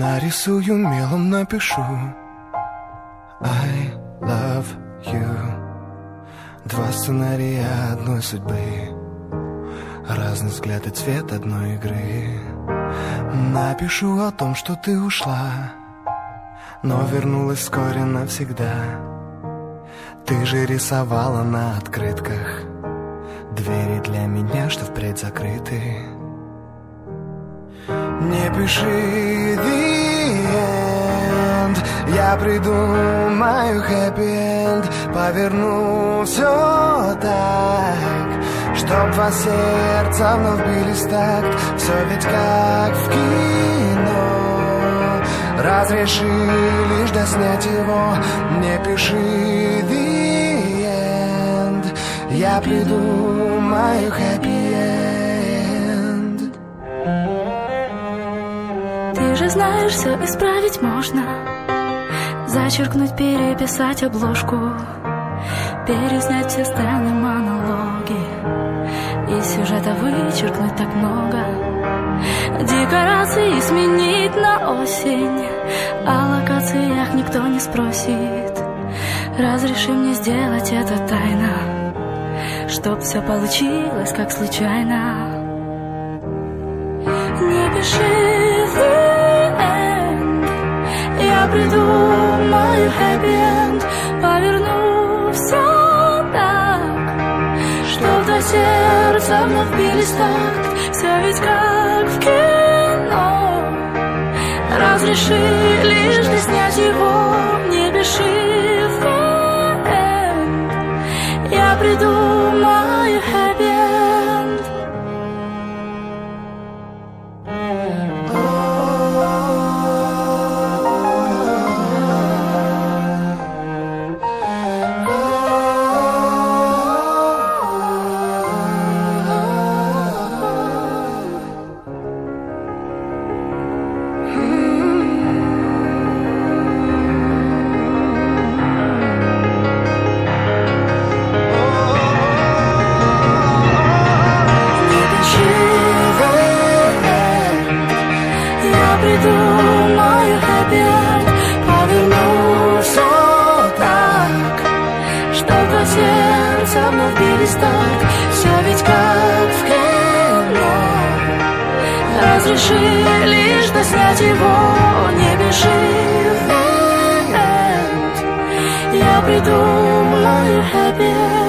Нарисую мелом, напишу I love you. Два сценария одной судьбы, разный взгляд и цвет одной игры. Напишу о том, что ты ушла, но вернулась вскоре навсегда. Ты же рисовала на открытках двери для меня, что впредь закрыты. Не пиши the end, я придумаю happy end. Поверну все так, чтоб два сердца вновь бились в такт. Все ведь как в кино, разреши лишь доснять его. Не пиши the end, я придумаю happy end. Ты же знаешь, все исправить можно. Зачеркнуть, переписать обложку, переснять все сцены, монологи, из сюжета вычеркнуть так много. Декорации сменить на осень, о локациях никто не спросит. Разреши мне сделать это тайно, чтоб все получилось как случайно. Не пиши the end, я придумаю happy end. Поверну все так, чтоб до сердца вновь бились такт. Все ведь как в кино, разреши лишь снять его. Не пиши the end, я придумаю happy end. Придумаю happy end, поверну все так, чтоб два сердца вновь бились так. Все ведь как в кино, разреши лишь доснять его. Не пиши the end, я придумаю happy end.